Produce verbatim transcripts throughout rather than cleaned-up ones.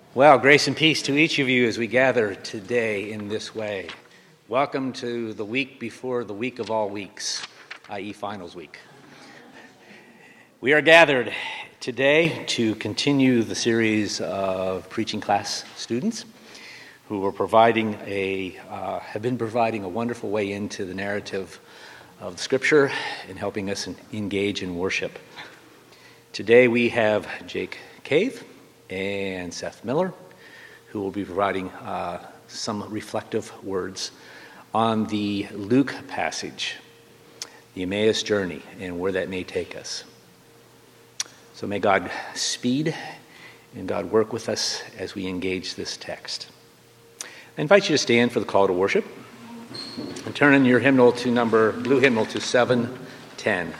Well, grace and peace to each of you as we gather today in this way. Welcome to the week before the week of all weeks, that is. Finals Week. We are gathered today to continue the series of preaching class students who are providing a, uh, have been providing a wonderful way into the narrative of the Scripture and helping us engage in worship. Today we have Jake Cave and Seth Miller, who will be providing uh, some reflective words on the Luke passage, the Emmaus journey, and where that may take us. So may God speed and God work with us as we engage this text. I invite you to stand for the call to worship and turn in your hymnal to number, blue hymnal to seven ten.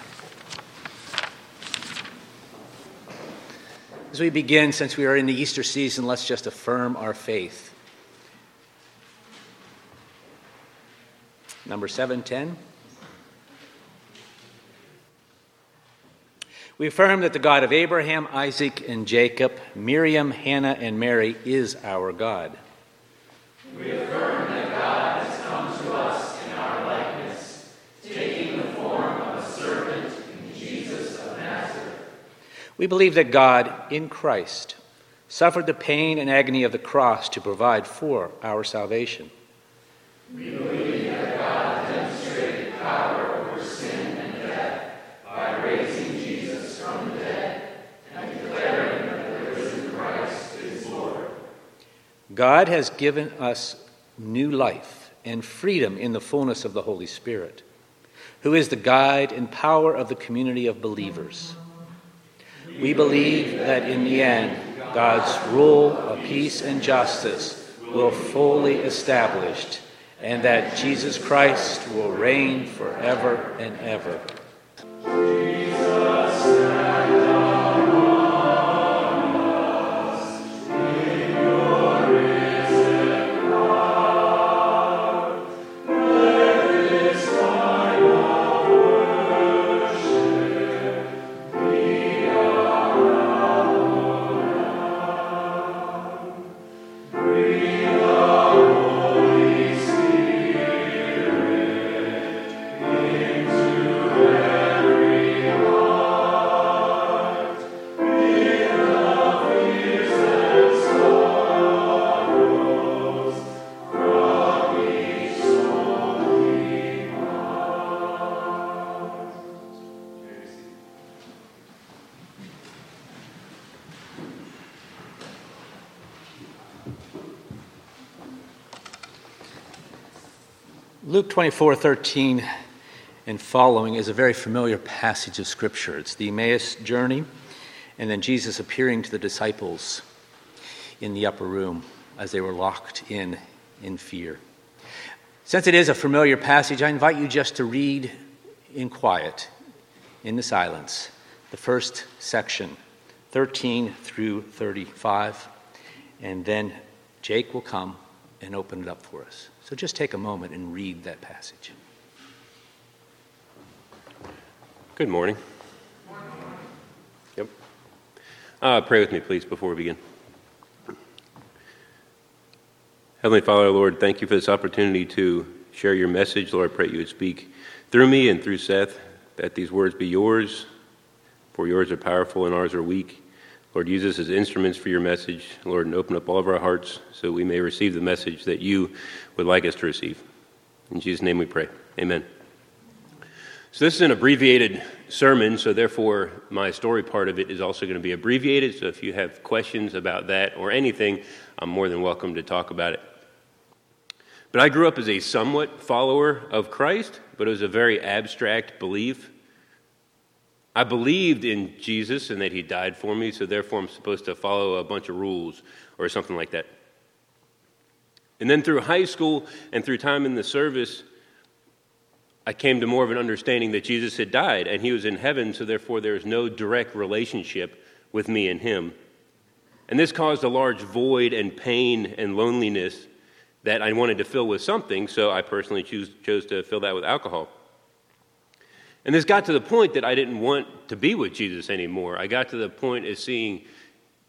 As we begin, since we are in the Easter season, let's just affirm our faith. Number seven ten. We affirm that the God of Abraham, Isaac, and Jacob, Miriam, Hannah, and Mary is our God. We affirm that God has come to us in our likeness, taking the form of a servant in Jesus of Nazareth. We believe that God, in Christ, suffered the pain and agony of the cross to provide for our salvation. We believe that God demonstrated power over sin and death by raising Jesus from the dead and declaring that the risen Christ is Lord. God has given us new life and freedom in the fullness of the Holy Spirit, who is the guide and power of the community of believers. We believe that in the end, God's rule of peace and justice will fully established, and that Jesus Christ will reign forever and ever. Luke twenty-four thirteen and following is a very familiar passage of Scripture. It's the Emmaus journey, and then Jesus appearing to the disciples in the upper room as they were locked in in fear. Since it is a familiar passage, I invite you just to read in quiet, in the silence, the first section, thirteen through thirty-five, and then Jake will come and open it up for us. So just take a moment and read that passage. Good morning. Yep. Uh, pray with me, please, before we begin. Heavenly Father, Lord, thank you for this opportunity to share your message. Lord, I pray you would speak through me and through Seth, that these words be yours, for yours are powerful and ours are weak. Lord, use us as instruments for your message, Lord, and open up all of our hearts so we may receive the message that you would like us to receive. In Jesus' name we pray. Amen. So this is an abbreviated sermon, so therefore my story part of it is also going to be abbreviated. So if you have questions about that or anything, I'm more than welcome to talk about it. But I grew up as a somewhat follower of Christ, but it was a very abstract belief. I believed in Jesus and that he died for me, so therefore I'm supposed to follow a bunch of rules or something like that. And then through high school and through time in the service, I came to more of an understanding that Jesus had died and he was in heaven, so therefore there was no direct relationship with me and him. And this caused a large void and pain and loneliness that I wanted to fill with something, so I personally choose, chose to fill that with alcohol. And this got to the point that I didn't want to be with Jesus anymore. I got to the point of seeing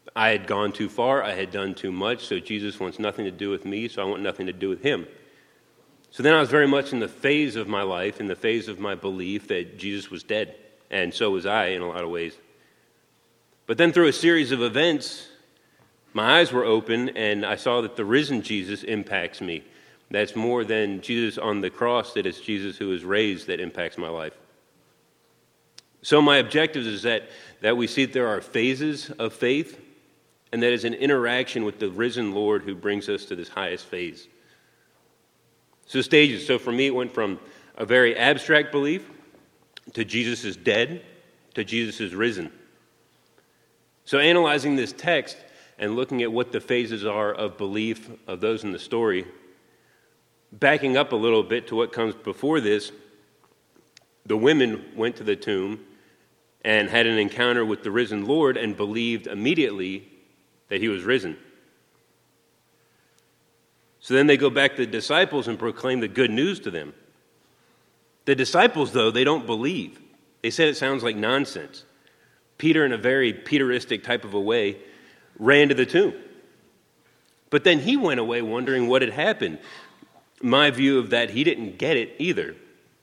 I had gone too far, I had done too much, so Jesus wants nothing to do with me, so I want nothing to do with him. So then I was very much in the phase of my life, in the phase of my belief that Jesus was dead, and so was I in a lot of ways. But then through a series of events, my eyes were open, and I saw that the risen Jesus impacts me. That's more than Jesus on the cross, that it's Jesus who is raised that impacts my life. So my objective is that, that we see that there are phases of faith, and that is an interaction with the risen Lord who brings us to this highest phase. So stages. So for me, it went from a very abstract belief to Jesus is dead to Jesus is risen. So analyzing this text and looking at what the phases are of belief of those in the story, backing up a little bit to what comes before this, the women went to the tomb and had an encounter with the risen Lord and believed immediately that he was risen. So then they go back to the disciples and proclaim the good news to them. The disciples, though, they don't believe. They said it sounds like nonsense. Peter, in a very Peteristic type of a way, ran to the tomb. But then he went away wondering what had happened. My view of that, he didn't get it either.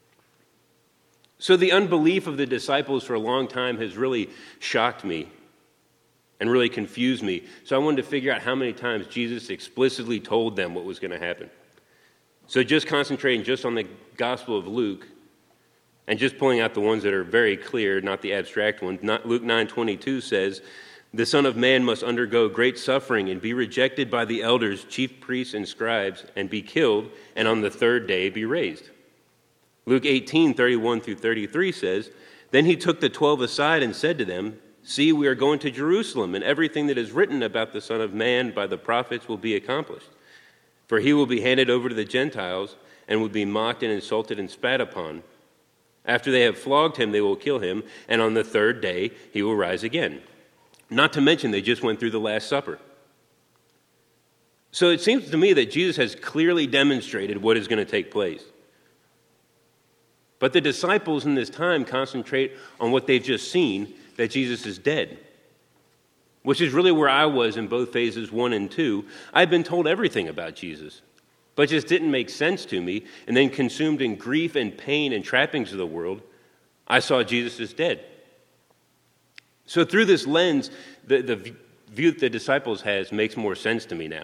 So the unbelief of the disciples for a long time has really shocked me and really confused me. So I wanted to figure out how many times Jesus explicitly told them what was going to happen. So just concentrating just on the Gospel of Luke and just pulling out the ones that are very clear, not the abstract ones. Not, Luke nine twenty-two says, "The Son of Man must undergo great suffering and be rejected by the elders, chief priests, and scribes, and be killed, and on the third day be raised." Luke eighteen thirty-one through thirty-three says, "Then he took the twelve aside and said to them, 'See, we are going to Jerusalem, and everything that is written about the Son of Man by the prophets will be accomplished. For he will be handed over to the Gentiles, and will be mocked and insulted and spat upon. After they have flogged him, they will kill him, and on the third day he will rise again.'" Not to mention, they just went through the Last Supper. So it seems to me that Jesus has clearly demonstrated what is going to take place. But the disciples in this time concentrate on what they've just seen, that Jesus is dead, which is really where I was in both phases one and two. I'd been told everything about Jesus, but it just didn't make sense to me. And then consumed in grief and pain and trappings of the world, I saw Jesus is dead. So through this lens, the, the view that the disciples has makes more sense to me now.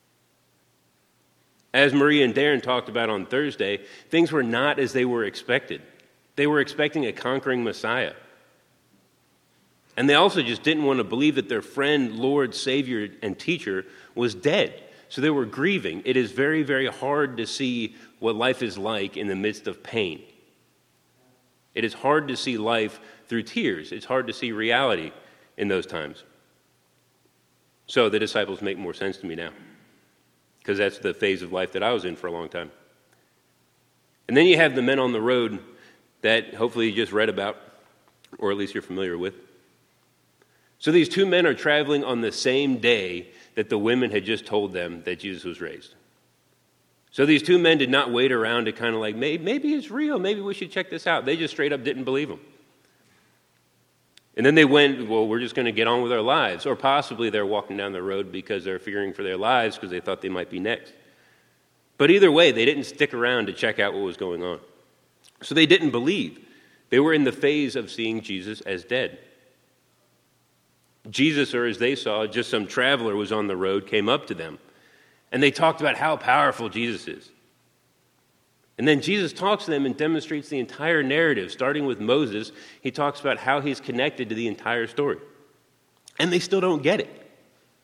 As Maria and Darren talked about on Thursday, things were not as they were expected. They were expecting a conquering Messiah. And they also just didn't want to believe that their friend, Lord, Savior, and teacher was dead. So they were grieving. It is very, very hard to see what life is like in the midst of pain. It is hard to see life through tears. It's hard to see reality in those times. So the disciples make more sense to me now, because that's the phase of life that I was in for a long time. And then you have the men on the road that hopefully you just read about, or at least you're familiar with. So these two men are traveling on the same day that the women had just told them that Jesus was raised. So these two men did not wait around to kind of like, maybe, maybe it's real, maybe we should check this out. They just straight up didn't believe him. And then they went, well, we're just going to get on with our lives. Or possibly they're walking down the road because they're fearing for their lives because they thought they might be next. But either way, they didn't stick around to check out what was going on. So they didn't believe. They were in the phase of seeing Jesus as dead. Jesus, or as they saw, just some traveler was on the road, came up to them. And they talked about how powerful Jesus is. And then Jesus talks to them and demonstrates the entire narrative. Starting with Moses, he talks about how he's connected to the entire story. And they still don't get it.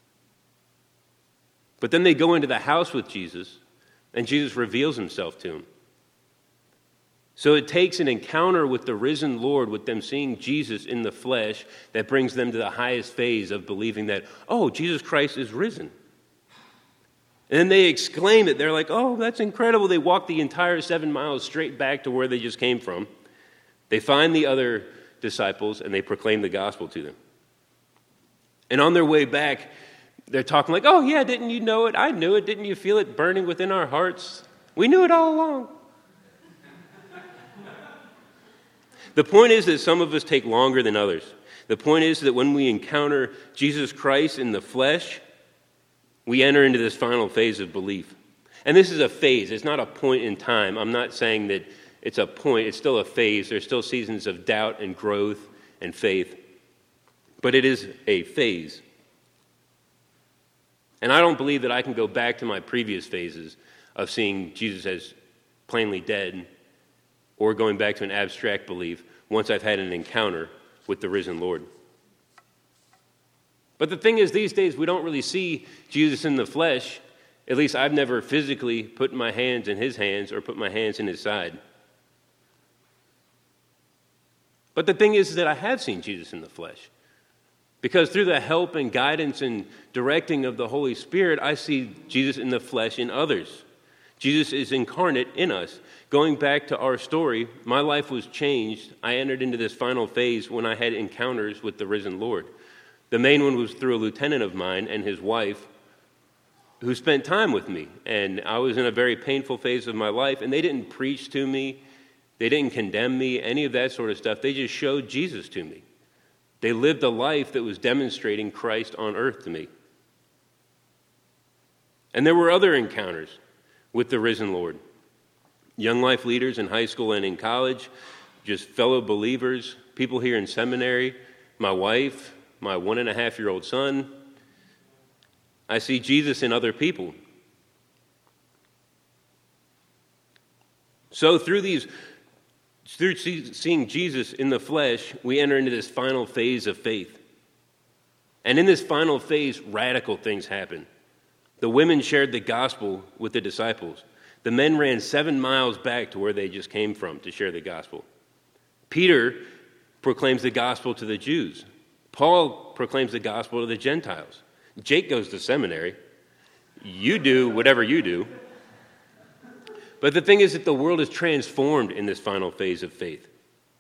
But then they go into the house with Jesus, and Jesus reveals himself to them. So it takes an encounter with the risen Lord, with them seeing Jesus in the flesh, that brings them to the highest phase of believing that, oh, Jesus Christ is risen. And then they exclaim it. They're like, oh, that's incredible. They walk the entire seven miles straight back to where they just came from. They find the other disciples, and they proclaim the gospel to them. And on their way back, they're talking like, oh, yeah, didn't you know it? I knew it. Didn't you feel it burning within our hearts? We knew it all along. The point is that some of us take longer than others. The point is that when we encounter Jesus Christ in the flesh, we enter into this final phase of belief. And this is a phase. It's not a point in time. I'm not saying that it's a point. It's still a phase. There's still seasons of doubt and growth and faith. But it is a phase. And I don't believe that I can go back to my previous phases of seeing Jesus as plainly dead or going back to an abstract belief once I've had an encounter with the risen Lord. But the thing is, these days we don't really see Jesus in the flesh. At least I've never physically put my hands in his hands or put my hands in his side. But the thing is that I have seen Jesus in the flesh. Because through the help and guidance and directing of the Holy Spirit, I see Jesus in the flesh in others. Jesus is incarnate in us. Going back to our story, my life was changed. I entered into this final phase when I had encounters with the risen Lord. The main one was through a lieutenant of mine and his wife who spent time with me. And I was in a very painful phase of my life, and they didn't preach to me. They didn't condemn me, any of that sort of stuff. They just showed Jesus to me. They lived a life that was demonstrating Christ on earth to me. And there were other encounters with the risen Lord. Young life leaders in high school and in college, just fellow believers, people here in seminary, my wife, my one and a half year old son. I see Jesus in other people. So through these, through seeing Jesus in the flesh, we enter into this final phase of faith. And in this final phase, radical things happen. The women shared the gospel with the disciples. The men ran seven miles back to where they just came from to share the gospel. Peter proclaims the gospel to the Jews. Paul proclaims the gospel to the Gentiles. Jake goes to seminary. You do whatever you do. But the thing is that the world is transformed in this final phase of faith.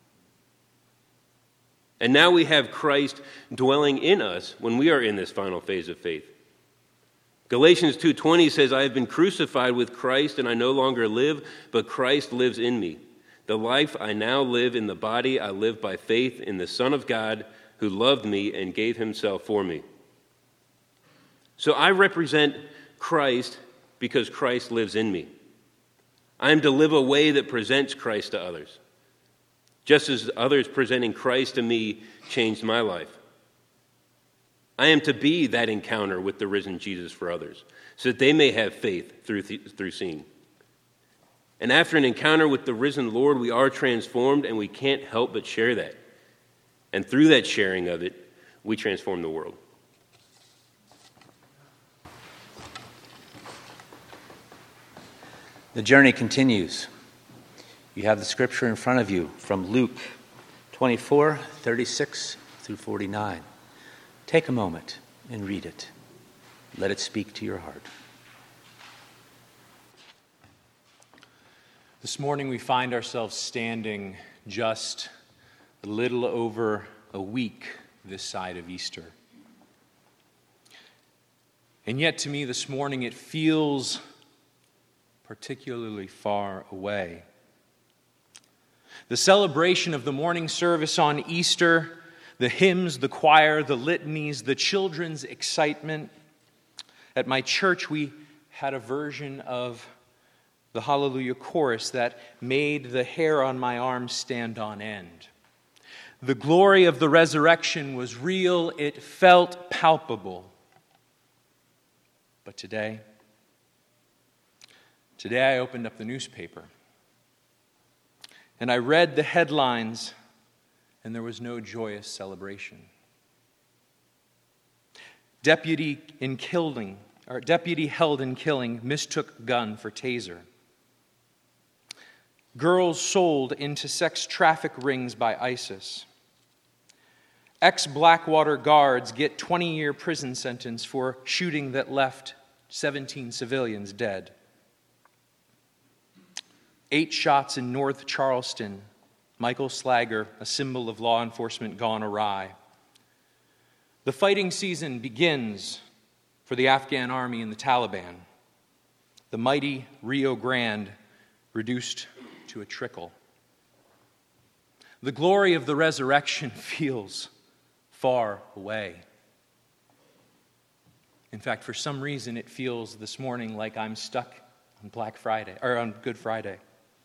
And now we have Christ dwelling in us when we are in this final phase of faith. Galatians two twenty says, I have been crucified with Christ, and I no longer live, but Christ lives in me. The life I now live in the body, I live by faith in the Son of God, who loved me and gave himself for me. So I represent Christ because Christ lives in me. I am to live a way that presents Christ to others, just as others presenting Christ to me changed my life. I am to be that encounter with the risen Jesus for others, so that they may have faith through, th- through seeing. And after an encounter with the risen Lord, we are transformed, and we can't help but share that. And through that sharing of it, we transform the world. The journey continues. You have the scripture in front of you from Luke twenty-four, thirty-six through forty-nine. Take a moment and read it. Let it speak to your heart. This morning we find ourselves standing just a little over a week this side of Easter. And yet to me this morning it feels particularly far away. The celebration of the morning service on Easter, the hymns, the choir, the litanies, the children's excitement. At my church we had a version of the Hallelujah chorus that made the hair on my arm stand on end. The glory of the resurrection was real, it felt palpable. But today, today I opened up the newspaper and I read the headlines, and there was no joyous celebration. Deputy in killing, or deputy held in killing mistook gun for taser. Girls sold into sex traffic rings by ISIS. Ex-Blackwater guards get twenty-year prison sentence for shooting that left seventeen civilians dead. Eight shots in North Charleston. Michael Slager, a symbol of law enforcement gone awry. The fighting season begins for the Afghan army and the Taliban. The mighty Rio Grande reduced to a trickle. The glory of the resurrection feels far away. In fact, for some reason, it feels this morning like I'm stuck on Black Friday, or on Good Friday.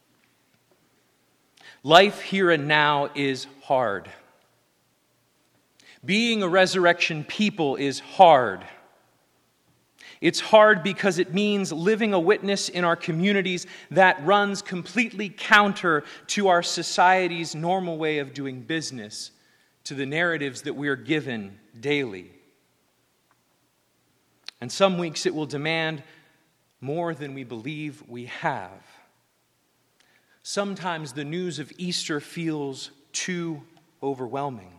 Life here and now is hard. Being a resurrection people is hard. It's hard because it means living a witness in our communities that runs completely counter to our society's normal way of doing business, to the narratives that we are given daily. And some weeks it will demand more than we believe we have. Sometimes the news of Easter feels too overwhelming.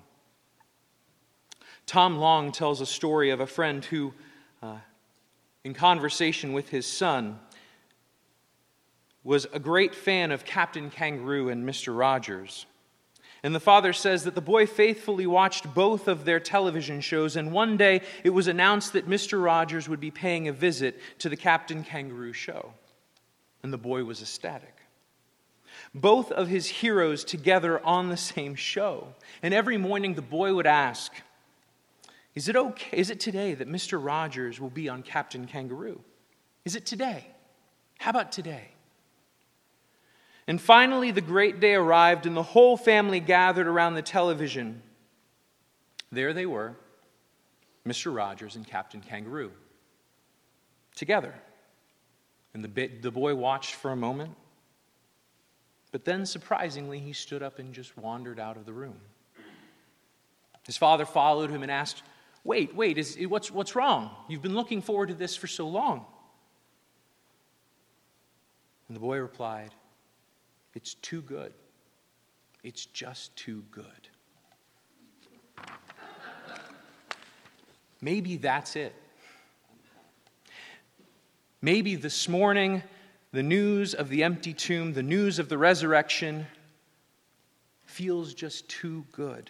Tom Long tells a story of a friend who, uh, in conversation with his son, was a great fan of Captain Kangaroo and Mister Rogers. And the father says that the boy faithfully watched both of their television shows, and one day it was announced that Mister Rogers would be paying a visit to the Captain Kangaroo show. And the boy was ecstatic. Both of his heroes together on the same show. And every morning the boy would ask, Is it okay? Is it today that Mister Rogers will be on Captain Kangaroo? Is it today? How about today? And finally, the great day arrived, and the whole family gathered around the television. There they were, Mister Rogers and Captain Kangaroo, together. And the, the boy watched for a moment, but then, surprisingly, he stood up and just wandered out of the room. His father followed him and asked, Wait, wait, is, what's, what's wrong? You've been looking forward to this for so long. And the boy replied, It's too good. It's just too good. Maybe that's it. Maybe this morning, the news of the empty tomb, the news of the resurrection, feels just too good.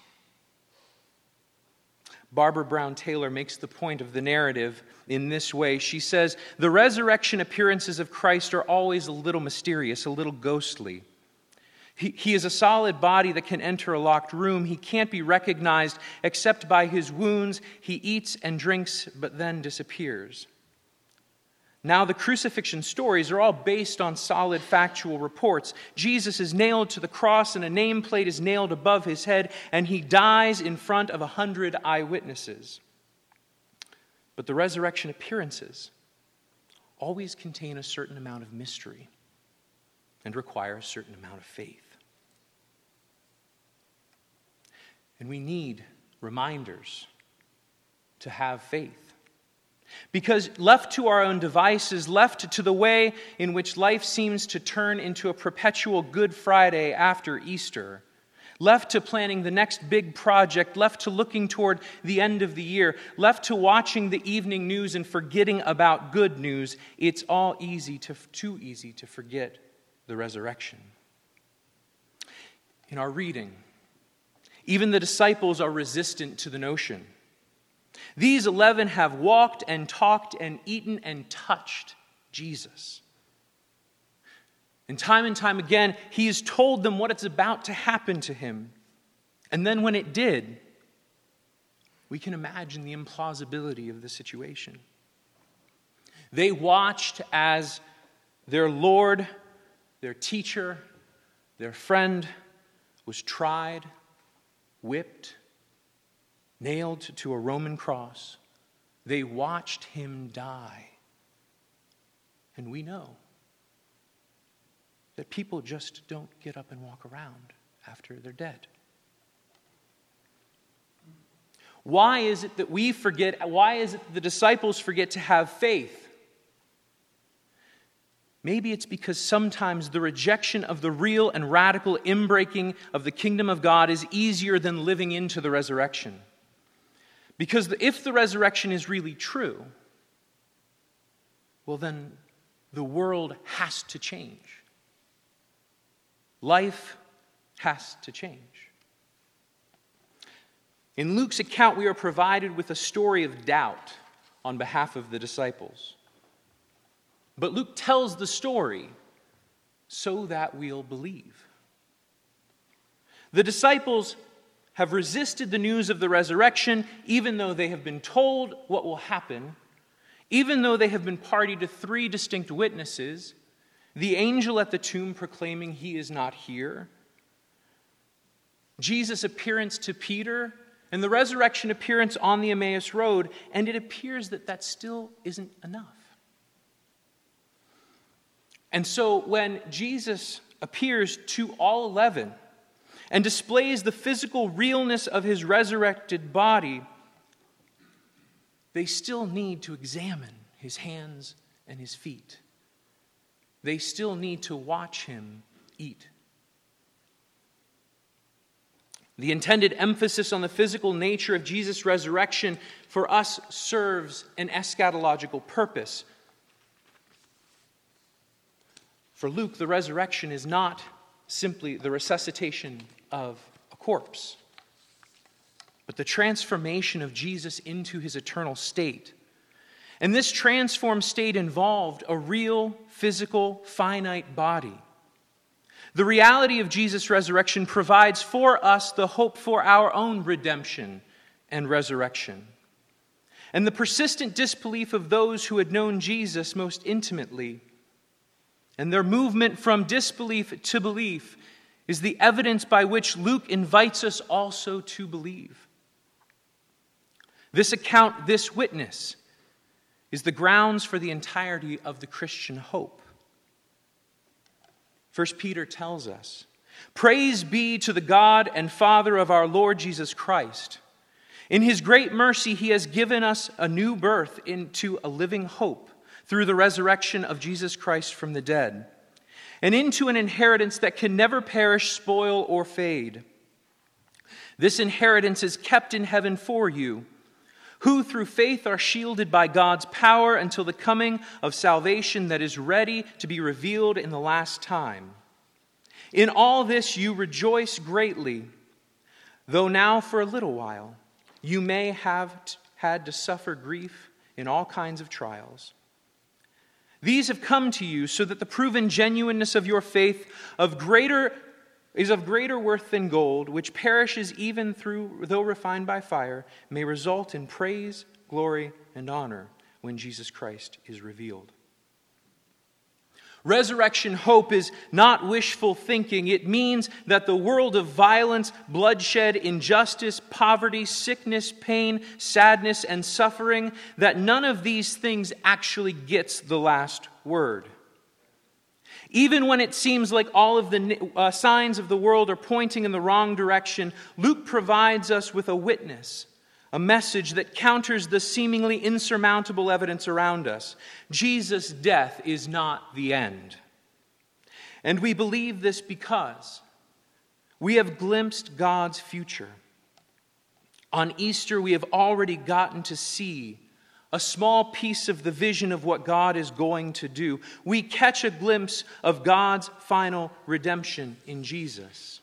Barbara Brown Taylor makes the point of the narrative in this way. She says, the resurrection appearances of Christ are always a little mysterious, a little ghostly. He, he is a solid body that can enter a locked room. He can't be recognized except by his wounds. He eats and drinks, but then disappears. Now, the crucifixion stories are all based on solid factual reports. Jesus is nailed to the cross, and a nameplate is nailed above his head, and he dies in front of a hundred eyewitnesses. But the resurrection appearances always contain a certain amount of mystery and require a certain amount of faith. And we need reminders to have faith. Because left to our own devices, left to the way in which life seems to turn into a perpetual Good Friday after Easter, left to planning the next big project, left to looking toward the end of the year, left to watching the evening news and forgetting about good news, it's all easy to, too easy to forget the resurrection. In our reading, even the disciples are resistant to the notion. These eleven have walked and talked and eaten and touched Jesus. And time and time again, he has told them what it's about to happen to him. And then when it did, we can imagine the implausibility of the situation. They watched as their Lord, their teacher, their friend was tried, whipped, nailed to a Roman cross. They watched him die. And we know that people just don't get up and walk around after they're dead. Why is it that we forget, why is it that the disciples forget to have faith? Maybe it's because sometimes the rejection of the real and radical inbreaking of the kingdom of God is easier than living into the resurrection. Because if the resurrection is really true, well then the world has to change. Life has to change. In Luke's account, we are provided with a story of doubt on behalf of the disciples. But Luke tells the story so that we'll believe. The disciples have resisted the news of the resurrection, even though they have been told what will happen, even though they have been party to three distinct witnesses, the angel at the tomb proclaiming he is not here, Jesus' appearance to Peter, and the resurrection appearance on the Emmaus Road, and it appears that that still isn't enough. And so when Jesus appears to all eleven and displays the physical realness of his resurrected body, they still need to examine his hands and his feet. They still need to watch him eat. The intended emphasis on the physical nature of Jesus' resurrection for us serves an eschatological purpose. For Luke, the resurrection is not simply the resuscitation of a corpse, but the transformation of Jesus into his eternal state. And this transformed state involved a real, physical, finite body. The reality of Jesus' resurrection provides for us the hope for our own redemption and resurrection. And the persistent disbelief of those who had known Jesus most intimately, and their movement from disbelief to belief, is the evidence by which Luke invites us also to believe. This account, this witness, is the grounds for the entirety of the Christian hope. First Peter tells us, "Praise be to the God and Father of our Lord Jesus Christ. In his great mercy he has given us a new birth into a living hope through the resurrection of Jesus Christ from the dead, and into an inheritance that can never perish, spoil, or fade. This inheritance is kept in heaven for you, who through faith are shielded by God's power until the coming of salvation that is ready to be revealed in the last time. In all this you rejoice greatly, though now for a little while you may have t- had to suffer grief in all kinds of trials. These have come to you so that the proven genuineness of your faith of greater is of greater worth than gold, which perishes even through, though refined by fire, may result in praise, glory, and honor when Jesus Christ is revealed." Resurrection hope is not wishful thinking. It means that the world of violence, bloodshed, injustice, poverty, sickness, pain, sadness, and suffering, that none of these things actually gets the last word. Even when it seems like all of the uh, signs of the world are pointing in the wrong direction, Luke provides us with a witness, a message that counters the seemingly insurmountable evidence around us. Jesus' death is not the end. And we believe this because we have glimpsed God's future. On Easter, we have already gotten to see a small piece of the vision of what God is going to do. We catch a glimpse of God's final redemption in Jesus.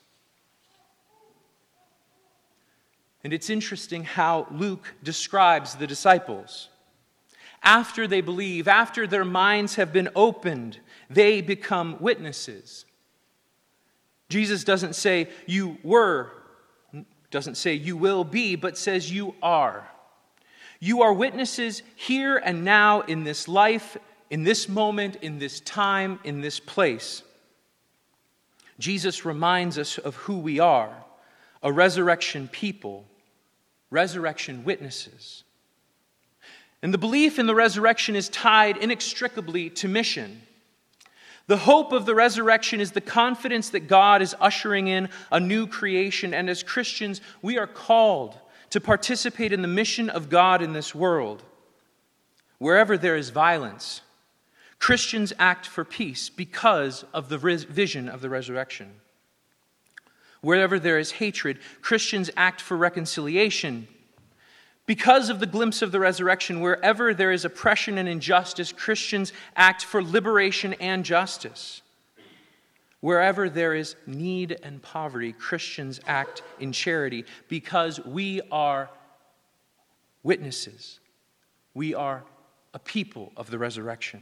And it's interesting how Luke describes the disciples. After they believe, after their minds have been opened, they become witnesses. Jesus doesn't say, "You were," doesn't say, "You will be," but says, "You are." You are witnesses here and now in this life, in this moment, in this time, in this place. Jesus reminds us of who we are, a resurrection people, resurrection witnesses. And the belief in the resurrection is tied inextricably to mission. The hope of the resurrection is the confidence that God is ushering in a new creation, and as Christians, we are called to participate in the mission of God in this world. Wherever there is violence, Christians act for peace because of the vision of the resurrection. Wherever there is hatred, Christians act for reconciliation because of the glimpse of the resurrection. Wherever there is oppression and injustice, Christians act for liberation and justice. Wherever there is need and poverty, Christians act in charity because we are witnesses. We are a people of the resurrection.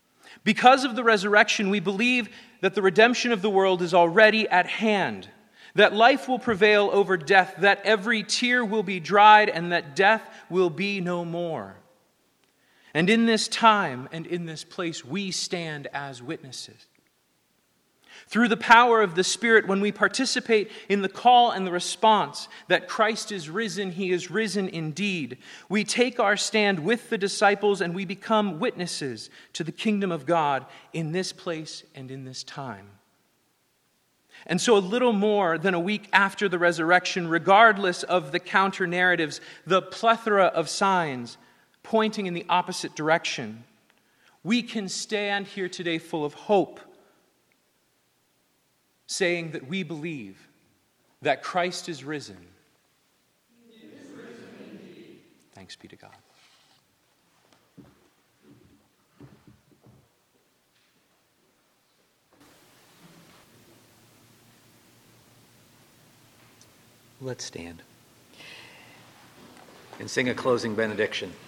Because of the resurrection, we believe that the redemption of the world is already at hand, that life will prevail over death, that every tear will be dried, and that death will be no more. And in this time and in this place, we stand as witnesses. Through the power of the Spirit, when we participate in the call and the response that Christ is risen, he is risen indeed, we take our stand with the disciples and we become witnesses to the kingdom of God in this place and in this time. And so a little more than a week after the resurrection, regardless of the counter-narratives, the plethora of signs pointing in the opposite direction, we can stand here today full of hope, saying that we believe that Christ is risen. He is risen indeed. Thanks be to God. Let's stand and sing a closing benediction.